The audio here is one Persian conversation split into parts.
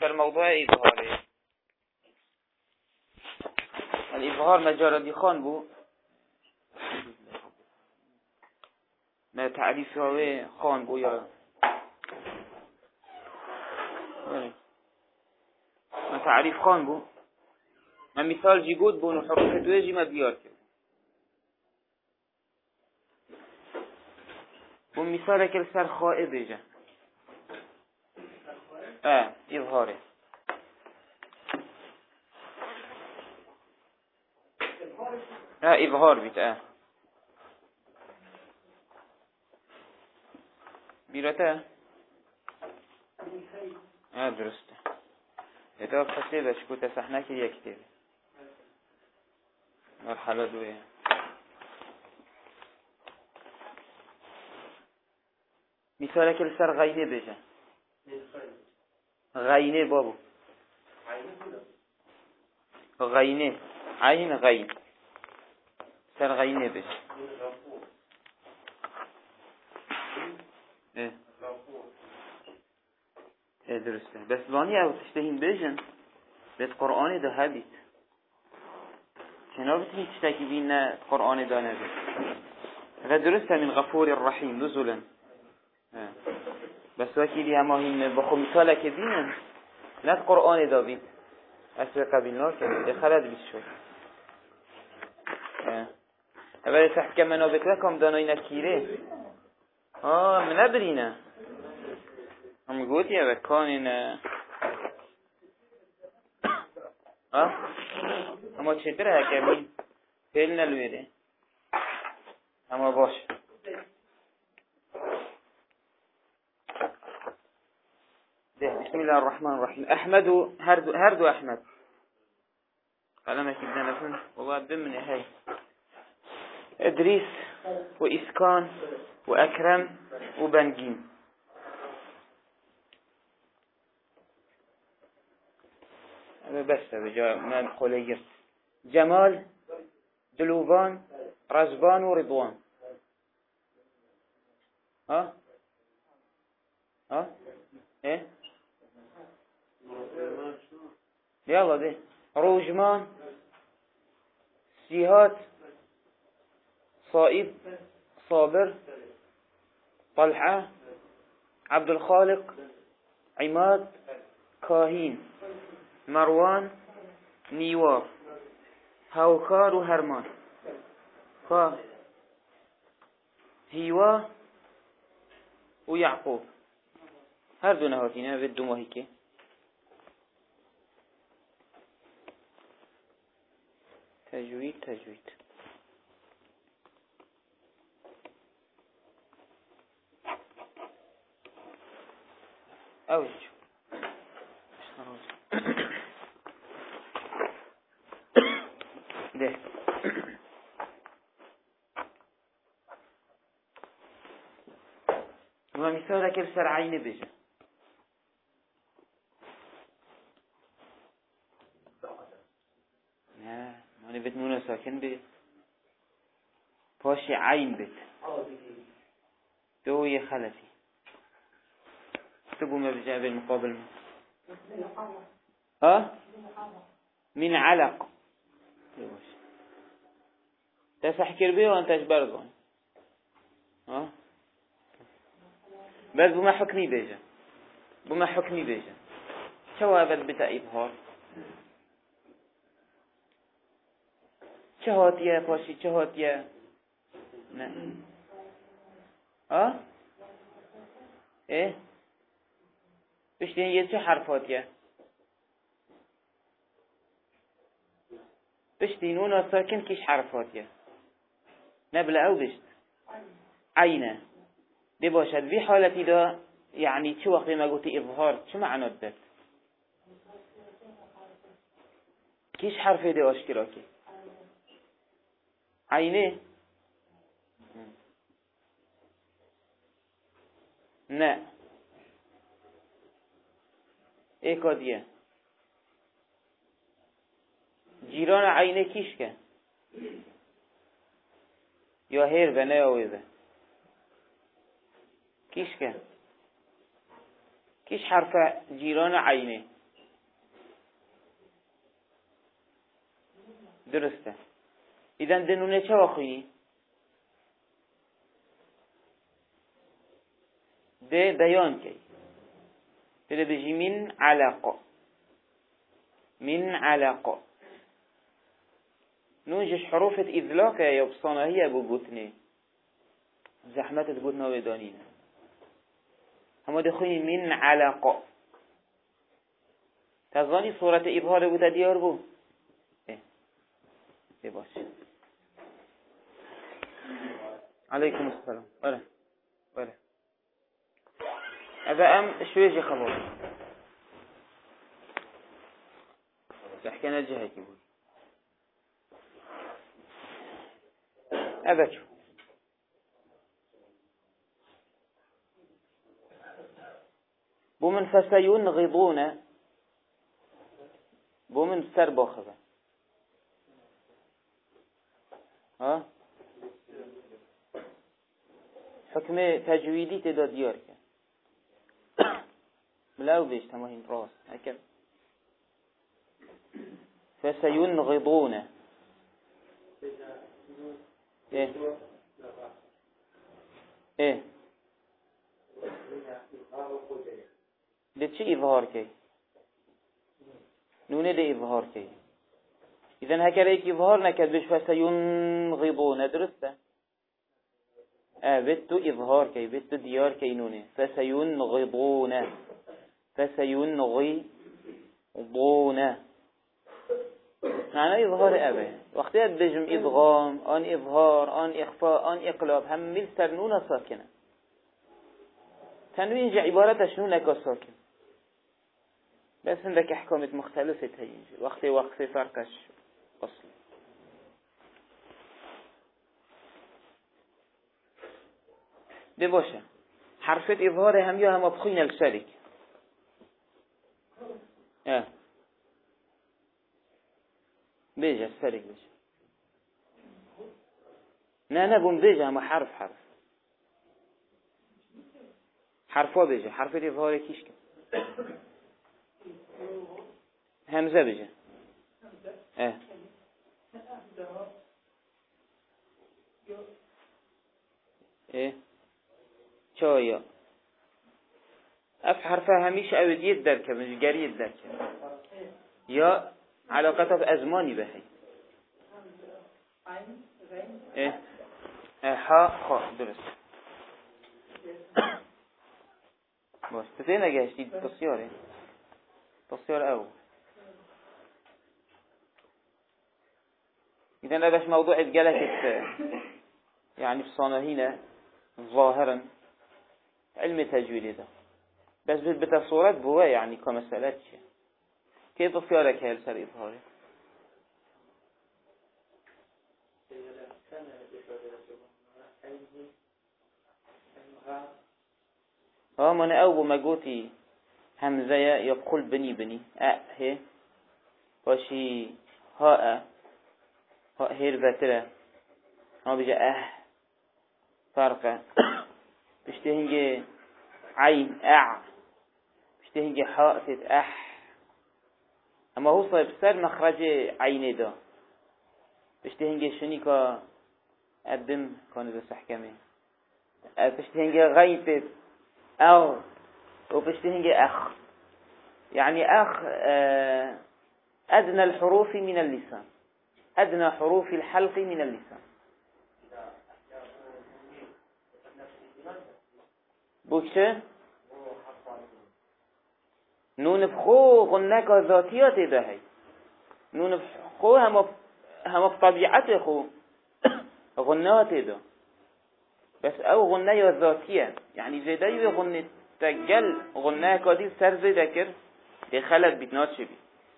موضوع إظهاره الإظهار مجال دي خان بو ما تعريف هو خان بو يا ما تعريف خان بو ما مثال جيقود بو نحرف دويجي ما بيار بو مثالك السر خائب جا إظهاره إظهار بيت بيرته درسته اتاق خسيبه شكو تسحناك يكتب مرحلة دوية مثالك السر غينه بيجا غينه بابو غينه عين غين سر غينه بيجا درسته بس باني او تشتهين بيجن بيت قرآن ده هبيت شنو بتني تشتكي بينا قرآن ده نبي درسته من غفور الرحيم نزلا بس وكيلي هما هين بخو مثالك بينا لا قرآن ده بيت أسوأ قبلنا كده خلد بيت شوي أولا تحكم منابت لكم داناي نكيره من أبرينا هم قلت يا بكانين اما چطور حکمی فیل نلویده اما باش بسم الله الرحمن الرحيم أحمد هردو أحمد قلمك ابن نفن والله بمني هاي إدريس وإسكان وأكرم وبنجين بس بجاء من قولي جمال دلوبان رزبان ورضوان ايه يلا دي روجمان سيهات صائب صابر طلحة عبد الخالق عماد كاهين مروان نيوار هاوكار وهرمان هيوا ويعقوب هر دو نهاتينا بدو ما هيك تجويد أوج ده ومثالك بسر عين بيجا ماني بيت نونا ساكن بيت باشي عين بيت دو يخلفي تبو ما بجاء بالمقابل من علق تسحكر بيه وانتش برضون بس بما حكمي بيجا شو أبد بتا إبهار چهاتيا باشي چهاتيا نه ايه بشتين يتشو حرفاتيا بشتين نونا ساكن كيش حرفاتيا نبلا او بشت عينه دي باشد في حالتي دا يعني شو وقت ما قلت إظهار شو معنى الدت كيش حرفه دي أشكراكي عينه نه ايه كاديه جيران عينه كيش كان يا هير بنا يا ويبه كيش كان كيش حرف جيران عينه درسته. إذا دنونه چه واخوی؟ ده بیان کی. ده بجی من علق. من علق. نونجش حروف إذلاق يا بصانة هي بقوتني. زحمة تقوتنا ويدانين. هم دخوي من علق. تظني صورة إظهار بودا ديار بو؟ إيه باش. عليكم السلام. ولا. أبا شوية خبر. تحكينا الجهة كيبوي. أبا شو. بومن فسينغضون بومن سر باخذه ها حكم تجويدي تدا ديار كان ملاو بيش تماهين راس هكذا فسينغضون ايه ده چه اظهار کی نونه ده اظهار کی اذن هكذا ایک اظهار نکد بش فسينغضون درسته بتو اظهار کی بتو دیار کی نونه فسينغضون معنى اظهار وقتی بجم ادغام آن اظهار آن اخفاء آن اقلاب هم مل سر نون ساکنه تنوين جا عبارتش نونك ساكن بس عندك احكامات مختلفة هينجي وقت فرقش اصلا ده باشه حرفت اظهار هم یا هم بخوين الشرك بيجا الشرك بيجا نه بوم بيجا هم حرف حرفا بيجا حرف اظهار كيش كن همزه بيجا چایا اف حرفها همیشه اودیت درکه مش گریت درکه یا علاقتها بازمانی بهی ها خا درست باش تفين اجاشتي تصياري تصيار او اذا لا باش موضوع اتجلت يعني بصانهينا ظاهرا علم تجويد ده بس بتصورات بوا يعني كمسألات كيف تصيارك هاي السر إظهاري من أول ما قوتي همزة يقول بني هي وشي هاء هي البترة ما بيجا فرقة بيشتهنجي عين بيشتهنجي حاء تت اما هو صاحب سر مخرج عينه ده بيشتهنجي شنيكا الدم كان ده سحكمه بيشتهنجي غين تت أو وبيشتهنجي أخ يعني أخ أدنى الحروف من اللسان أدنى حروف الحلق من اللسان بوشه نون بخو غنك ذاتيات ده نون بخو هم بطبيعته خو غنات ده بس او غنه ذاتيه يعني زيداي غنه تجل غنه كادي سر زيدا كر دخلت بتنات شبي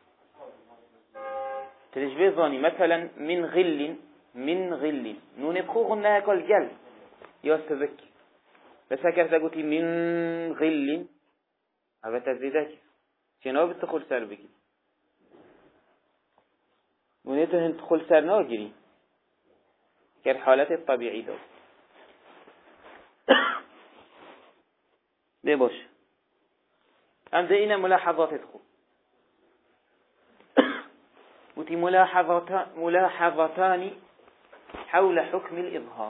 تشبيه ظاني مثلا من غل نون بخو غنه كال جل يا سبك بس هكذا قلتي من غل هذا تزيدك شنو بتدخل سر بك ونيته تدخل سر ناجري كالحالات الطبيعي ده ده باش عند اینا ملاحظات تخو وتي ملاحظتان حول حكم الإظهار.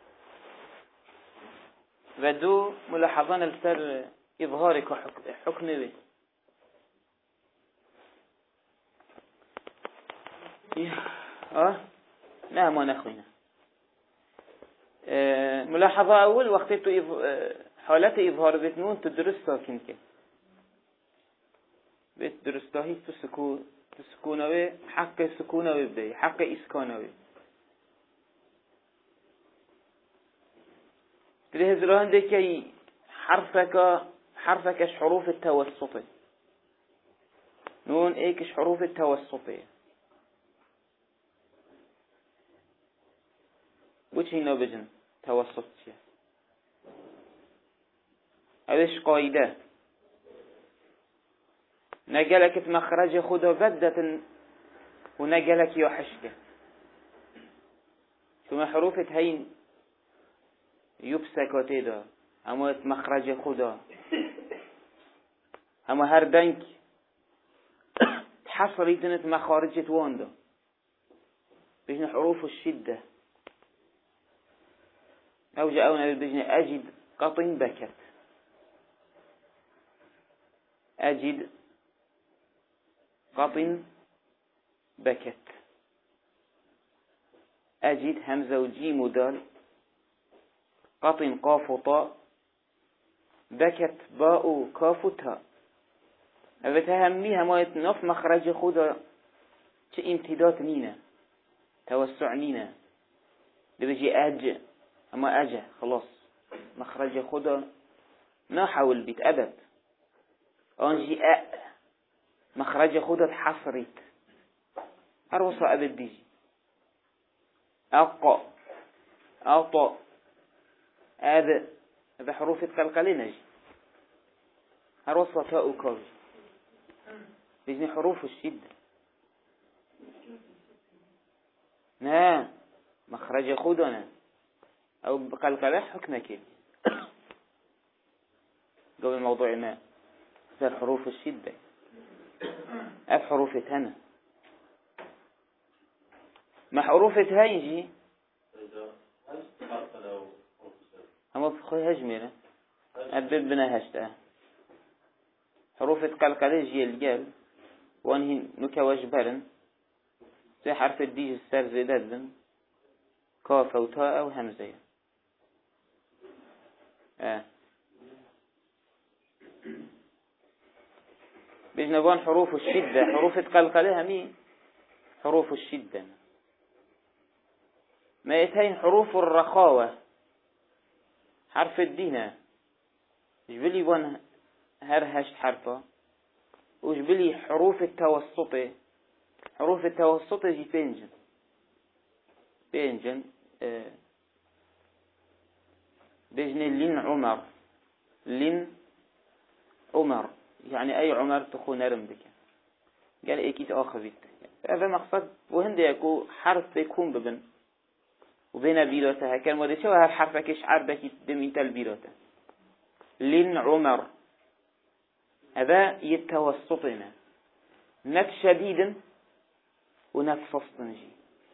ودو ملاحظان السر إظهارك حكم به. نعم ونخوينا. ملاحظة أول وقت حالات إظهار بتنون تدرس ساكن كي بتدرسته تسكونه حق سكونه بدي حق إسكانه تريه زران دكي حرفك حروف التوسطي نون ايكش حروف التوسطي وش هنا بجن توسطية هذاش قايدة نقلك مخرج خدا بدة ونقلك يوحشك ثم حروف هين يبسك وتيدا اما مخرج خدا اما هر دنك تحصري تنت مخارج تواندا بجن حروف الشدة أو جاءونا بجن أجد قطن بكت أجد قطن بكت أجد همزة وجيم ودال قطن قاف وطاء بكت باء كاف تاء هذا تهميها ما يتنف مخرج خدا امتداد نينا توسع نينا بيجي أج أما أجا خلاص مخرج خدا نحاول البيت أبد أنجي مخرج خدا تحصريت أروصة أبد بيجي أقا هذا حروف القلقلين نجي أروصة تاء وكاف بيجي حروف الشدة نعم مخرج خدنا أو بقلقلة حكمة كده قبل الموضوع ما صار حروف الشدة حروف هنا ما حروف هايجي أما بخوي هجمينا أبد بنا هشتا حروف قلقلة جي الجال وانهي نكواج برن زي حرف الديج السر زيدادن كاف وتاء وهمزة بجنبان حروف الشدة حروف قلقلة همي حروف الشدة ما يتهين حروف الرخاوة حرف الدينة جبلي وان هرهشت حرفة وجبلي حروف التوسطة حروف التوسطة جي بينجن بجن لين عمر يعني أي عمر تخون نرم بك قال إيكيت آخذت هذا مقصد وهند يكو حرف يكون ببن وبين بيروتها كان ودي شو هالحرف كشعر بكي دميت البيروتة لين عمر هذا يتوسطنا نفس شديد ونفس فصنجي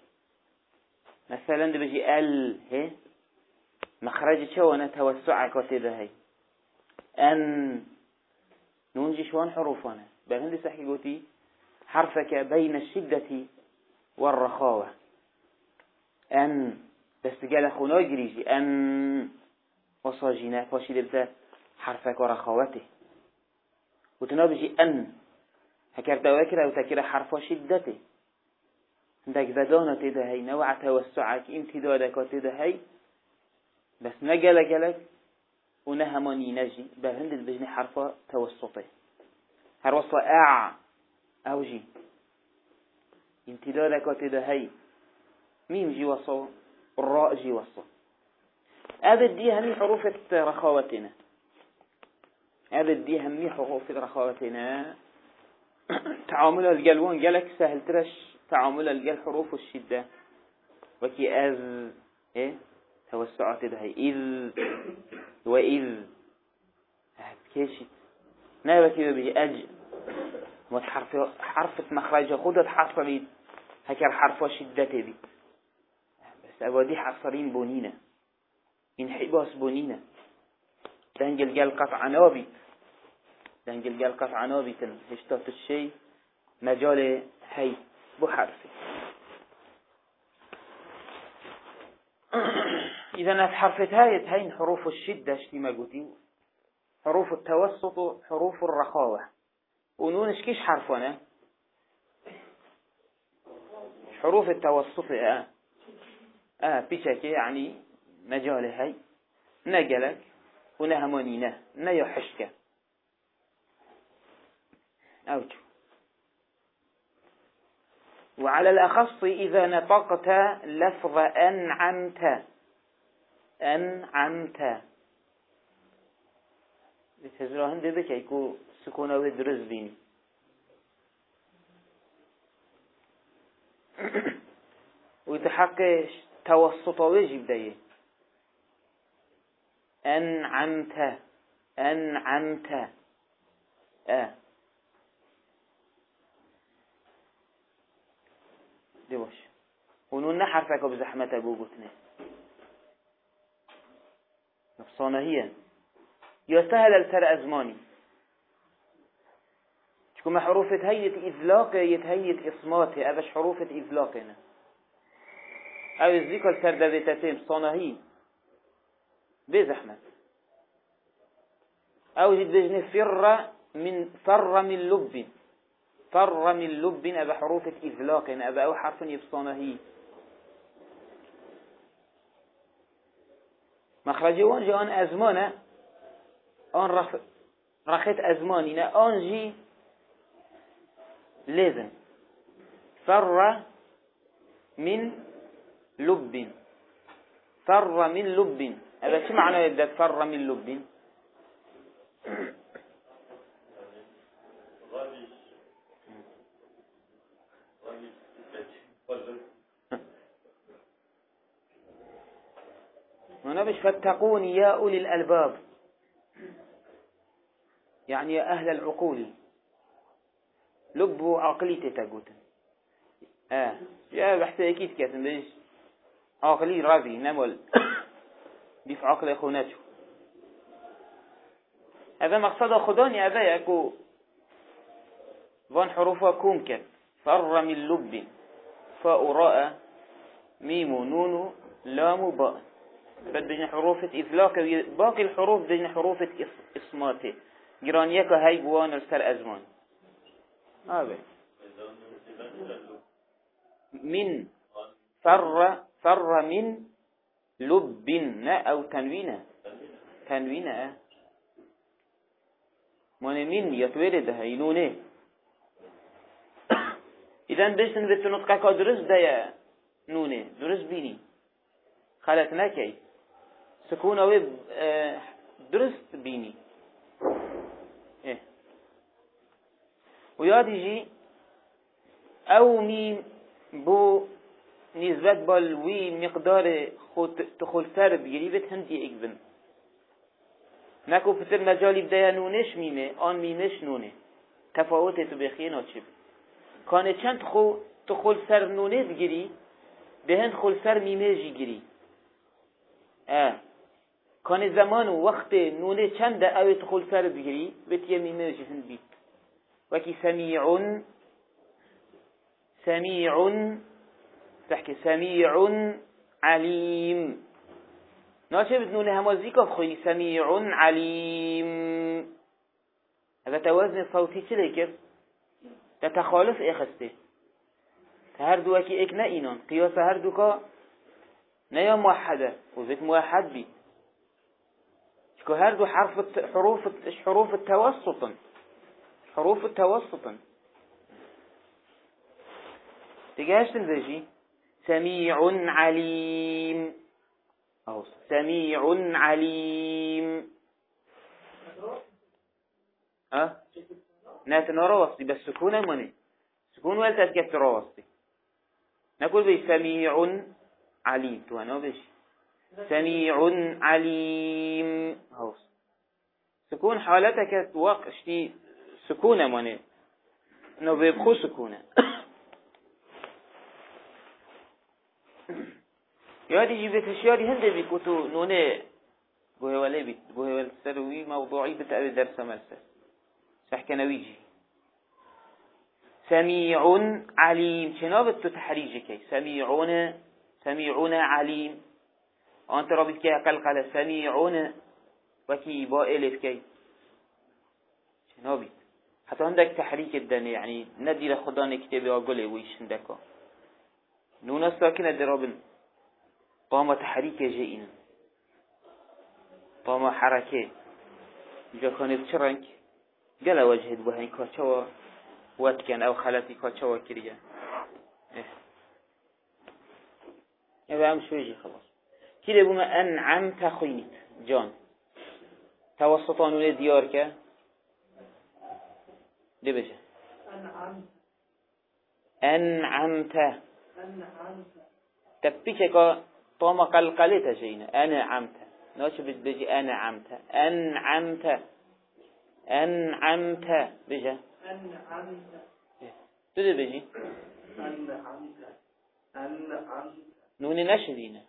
مثلا ده بيجي هي مخرج شو أنا توسعك وتده هي أن نونجي شوان حروفنا بهندي سحكي قوتي حرفك بين الشدة والرخاوة أن بس قال خونا يجريجي أن وصاجينا فاشي لبدا حرفك ورخاوته وتنابجي أن هكذا دواكرة أو تكرة حرف شدته عندك بدانة تدهي نوع توسعك امتدادك وتدهي بس نقلك ونهماني نجي بهند البجن حرف توسطي هروصة أو جي امتدادك وتدهي ميم جي وصو الراء جي وصو أبد دي همي حروف رخاوتنا أبد دي همي حروف رخاوتنا تعامل الجلوان جلك سهل ترش تعامل الجل حروف الشدة وكي توسعات ده إذ وإذ كيشت نابا كيف بيجي ما حرف مخرج خودت حصلید هكر حرف شدته بي بس أودي حصرين بونينا انحباس بونينا دنجل قال قطع نابي دنجل قال قطع نابي هشتات الشيء مجال هي بحرفي إذا نتحرفت هاي حروف الشدة اشتي ما قلتي حروف التوسط وحروف الرخاوة ونونش كيش حرفنا حروف التوسط بيشكي يعني مجال هاي نجلك ونهمانينه نيحشك أوجه وعلى الأخص إذا نطقت لفظ أنعمت بتزرعهن دبك يكو سكونه ودرز بيني ويتحقق توسط وجه بداية أنعمت دي واش ونون حرفك بزحمة أبو قتنا نفسانا هي يستهل التر أزماني شكو حروفة هيئة إذلاق يتهيئ إصماته أبش حروفة إذلاقنا أو الذكر التردبتتين صانهي بزحمة أو جد بجن فر من لب أبا حروفة إذلاق أبا أو حرف يبصانهي مخرجوان جان أزمانه آن رخت أزماننا آن جي لازم فر من لب هذا شو معنى يبدأ فر من لب هنا مش فاتقون يا أولي الألباب يعني يا أهل العقول لبوا عقليتي تقوتن يا بحثي أكيد كاتن ليش عقلي راضي نمول بيف عقل أخوناته هذا مقصد خداني هذا يكو فان حروفها كوم كات فر من لب فاء راء ميم نون لام باء فدين حروفة إذلاق باقي الحروف دين حروفة إصماته جرانيك هاي بوان السر أزمان من فر من لب أو تنوين من يتولد هاي نونه إذن بيشتن بتنطقك درس دايا نونه درس بيني خلتنا كي سكون ويب درست بيني وياد يجي أو ميم بو نسبة بالوي مقدار تخل سر بقريبة هندي اكبن نكو فتر مجالي بدايا نونش ميمه آن ميمش نونه تفاوت تبخينا چه كان چند تخل سر نونه بگیری بهند خل سر میمه جی گیری كان زمان وقت نونه چند اوی تخل سر بگیری بتیه میمه جی هند بیت وكي تحكي سميع عليم ناشي بدنون همازيك بخويني سميع عليم هذا توازن صوتي چليكر تتخالف اخسته هر دو وكي اك نئينان قياس هر دو كا نيا موحدة وذلك موحد بي شكو هر دو حروف التوسط تجاهش تنزجي سميع عليم أو سميع عليم ناتنا رواسطي بس سكون مني سكون ولا تسكت رواسطي نقول بي سميع عليم تو أنا بيش سميع عليم هوس سكون حالتك وقت اشتي سكون مني نو بخو سكونه يادي جيبت الشياري هنده بيكوتو نونه بوه ولا بيت بوه والسروي موضوعي بتأوي درس مرسل سحكا نويجي سميع عليم شنابت تحريجك سميعون عليم أنت رابط كي قلقل سميعون وكي بائلف كي شنابت حتى عندك تحريك الدنيا يعني ندي لخدا نكتبه وقوله ويش عندك نون الساكنة درابن طامة تحريك جئين طامة حركة جا كانت شرنك قال وجهد بهاي كاتشوا واتكن أو خلاتي كاتشوا كريا إذا هم شويجي خلاص كده بما أنعم تخينت جان توسطان ديارك دي بجا أنعمت تبيشك طوما قلقلت جينا أنعمت ناش بيجي أنعمت بجا تدي بيجي نوني نشدينا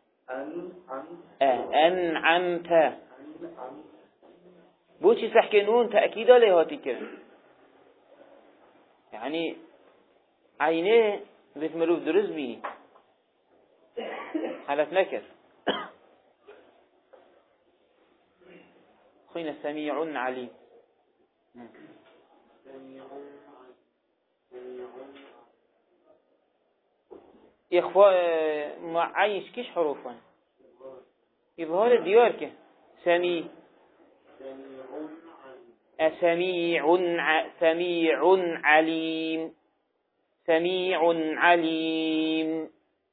أنعمت بوشي سحكي نون تأكيد عليه هاتي كرن يعني عينيه بيت مروف درز بيني حالت نكر خوينا سميع عليم إخفاء معايش كيش حروفا إظهار ديارك سميع عليم سميع عليم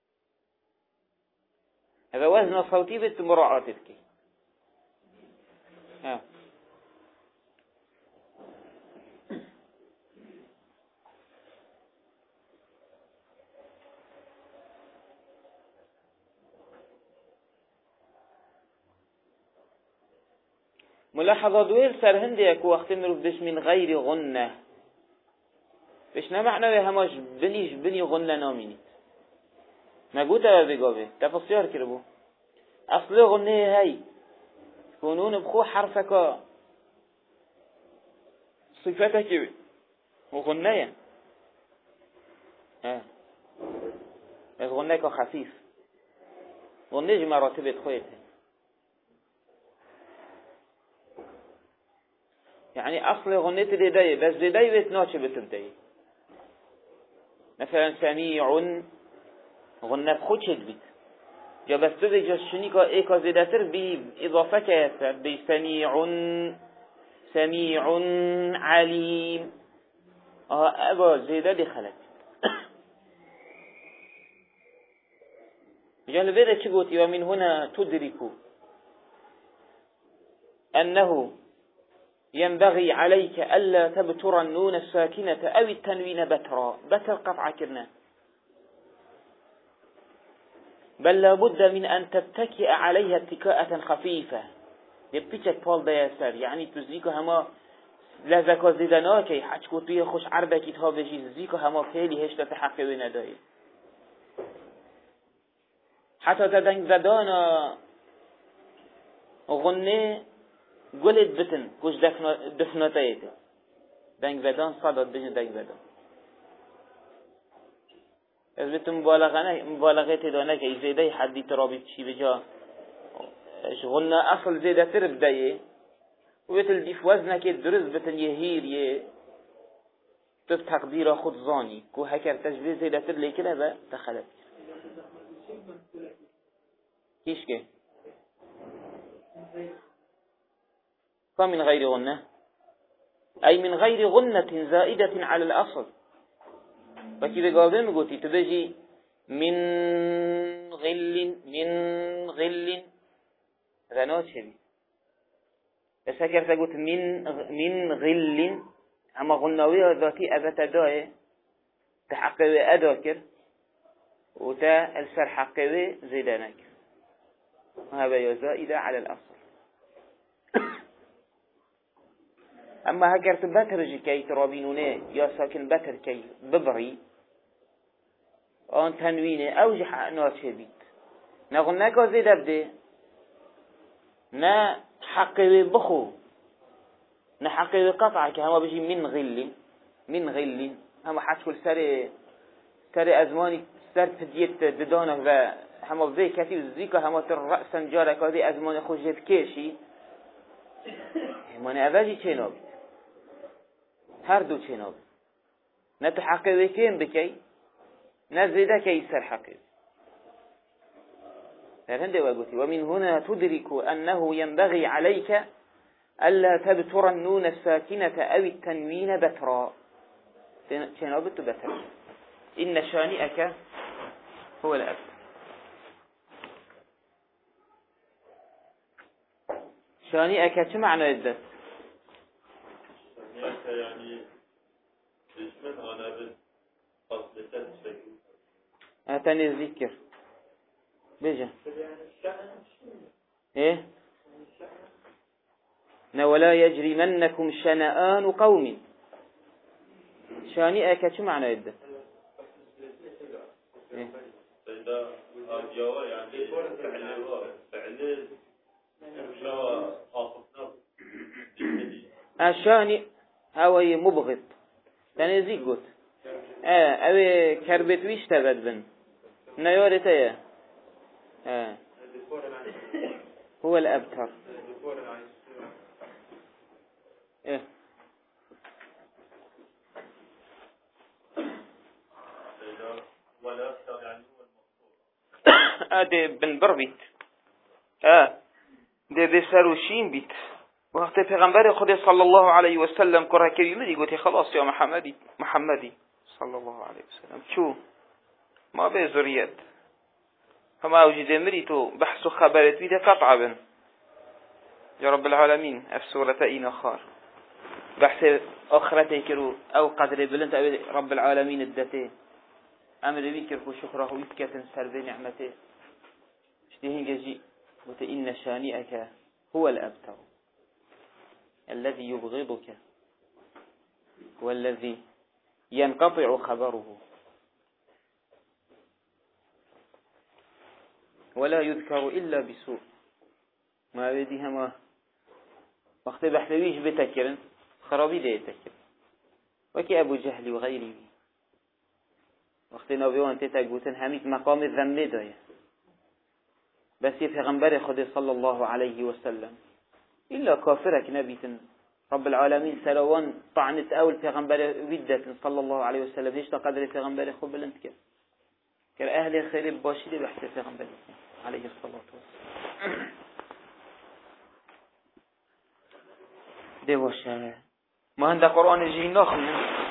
هذا وزن صوتي بالمراعاة تلك ملاحظة دويل سر هنديك وقت مروف بش من غير غنة بش نمعنى هماش بني غنة نامينيت ما قلت بقابه تفصيل كربو أصل غنة هاي كونون بخو حرفك صفتك وغنية بس غنيك خفيف غنيج مراتب خويته يعني أصل غنية دي بس دي بتناش بتبدأ مثلا سميع غنة بخوش بيت جا بس تدي جا شنيكا ايكا زيداتر بإضافة كيسر سميع عليم أبا زيدا دي خلق جا لبيرا چگوتي ومن هنا تدركوا أنه ينبغي عليك ألا تبتر النون الساكنة أو التنوين بتر قطع كرنا بل لابد من أن تتكئ عليها اتكاءة خفيفة يبتشك بال دياسر يعني تزيك هما لذكا زدناكي حجكو توي خوش عربكي تهابجي زيك هما فيلي هشتا تحقوي نداي حتى تدنگ زدانا غنه قلت بتن كوش دفناتيت دنگ زدان صدد بجن دنگ زدان از بيت مبالغه تدانه که زیده حدی ترابي بشي بجا شغلنا اصل زیده تر بدايه وبيت الديف وزنك درز بتن يهير تف تقدير خود زاني كو هكر تجبير زيده تر ليكنا با تخلت كيش كي فمن غير غنة أي من غير غنة زائدة على الأصل فكذا قابل مقولتي تبجي من غل غنوت شبي بس هكذا قلت من غل أما غنوية ذاتي أبت داء تحقوي أداكر وتا السر حقوي زيدانك وهذا زائدة على الأصل اما هكر تو بتر جكي ترابينونه يا ساكن بتر كي ببري آن تنوينه او جح ناچه بيت نقول نكازي دبده نا حقه بخو نا حقه قطعه كهما بيجي من غل هما حتكل سر ازماني سر تديت ددانه و هما بذي كثير زيكا هما تر رأسا جارك هذه ازمان خوشت كيشي همان اوجي چه نابید هر دو چه نابید نه تو حقه کم بکی نه زیده که سر حقه فهنده وقلتي ومن هنا تدرك أنه ينبغي عليك ألا تبتر النون الساكنة أو التنوين بترا شنابت بترا إن شانئك هو الأب شانئك شو معنى الدس شانئك يعني اسمه أنا بالقصد تنسك أتاني الذكر بيجا إيه ولا يجرمنكم شنآن قوم شانئك شو معنى الدس إيه الشانئ هو مبغض تنزيق قلت اوه كربت ويش تبد بن نيارته ايه هو الابتر ايه ده بنبر بيت ده سروشين بيت وقت پیغمبر خود صلی الله علیه و سلم کره کریمه دی گفت خلاص یا محمدی صلی الله علیه و سلم چو ما به ذریت فما اوجد مری تو بحث و خبرت بیده قطع بن یا رب العالمین اف سورة این آخر بحث آخرته کرو او قدر بلند او رب العالمین الدته امر بيكر كو شكره ويتكتن سر نعمته اشتهين جزي قلت إن شانئك هو الأبتر الذي يبغضك والذي ينقطع خبره ولا يذكر إلا بسوء ما بديها ما وقت بحثويش بتكرن خرابي ده يتكرن وكي أبو جهل وغيره وقت نبيوان تتقوتن هميت مقام الذنب دايه بس پیغمبر خود صلی الله علیه و سلم إلا كافرك نبيتن رب العالمين سلوان طعنت أول پیغمبر ودت صلى الله عليه وسلم هيش قدر پیغمبر خود بلند كر أهل خير باشي بحث پیغمبر عليه الصلاة والسلام ده باشه ما هند قرآن جي ناخن